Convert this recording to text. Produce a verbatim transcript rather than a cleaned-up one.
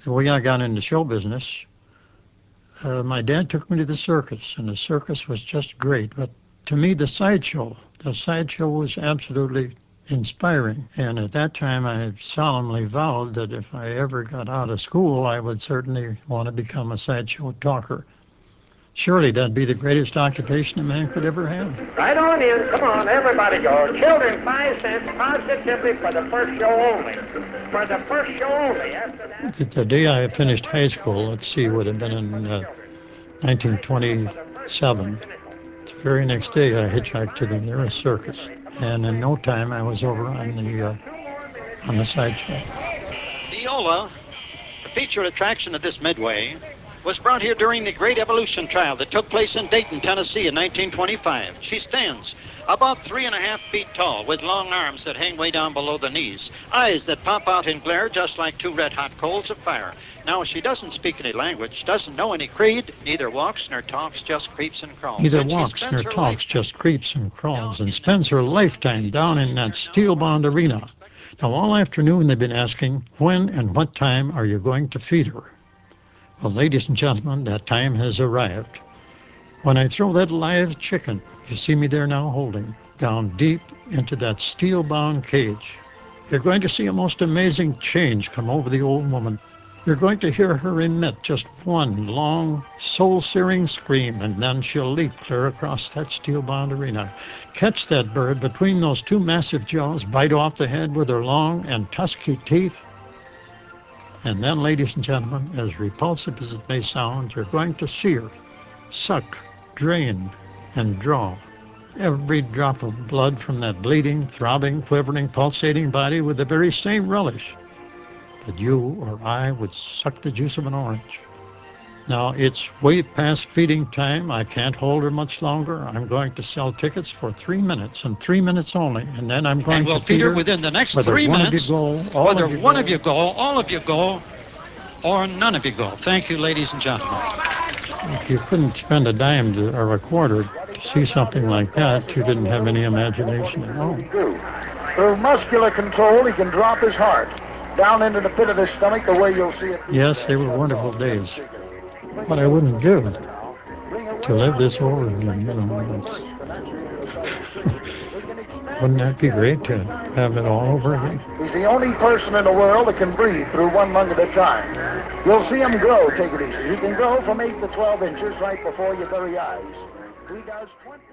the way I got into show business, uh, my dad took me to the circus, and the circus was just great. But to me, the sideshow, the sideshow was absolutely inspiring. And at that time, I solemnly vowed that if I ever got out of school, I would certainly want to become a sideshow talker. Surely that'd be the greatest occupation a man could ever have. Right on in. Come on, everybody go. Children, five cents positively for the first show only. For the first show only. After that... The, the day I finished high school, let's see, would have been in uh, nineteen twenty-seven. The very next day, I hitchhiked to the nearest circus, and in no time, I was over on the uh, on the sideshow. Neola, the featured attraction of this midway, was brought here during the Great Evolution trial that took place in Dayton, Tennessee in nineteen twenty-five. She stands about three and a half feet tall with long arms that hang way down below the knees, eyes that pop out and glare just like two red-hot coals of fire. Now, she doesn't speak any language, doesn't know any creed, neither walks nor talks, just creeps and crawls. Neither And walks nor talks, life... just creeps and crawls, and spends her lifetime down in that steel-bound arena. Now, all afternoon they've been asking, when and what time are you going to feed her? Well, ladies and gentlemen, that time has arrived. When I throw that live chicken, you see me there now holding, down deep into that steel-bound cage, you're going to see a most amazing change come over the old woman. You're going to hear her emit just one long, soul-searing scream, and then she'll leap clear across that steel-bound arena, catch that bird between those two massive jaws, bite off the head with her long and tusky teeth, and then, ladies and gentlemen, as repulsive as it may sound, you're going to see her suck, drain, and draw every drop of blood from that bleeding, throbbing, quivering, pulsating body with the very same relish that you or I would suck the juice of an orange. Now, it's way past feeding time. I can't hold her much longer. I'm going to sell tickets for three minutes and three minutes only, and then I'm going and we'll to feed her her within the next whether three one minutes, of you go, all whether of you one go. of you go, all of you go, or none of you go. Thank you, ladies and gentlemen. If you couldn't spend a dime to, or a quarter to see something like that, you didn't have any imagination at all. Through muscular control, he can drop his heart down into the pit of his stomach the way you'll see it. Yes, they were wonderful days. What I wouldn't give to live this over again, you know. It's, wouldn't that be great to have it all over again? He's the only person in the world that can breathe through one lung at a time. You'll see him grow, take it easy. He can grow from eight to twelve inches right before your very eyes. He does twenty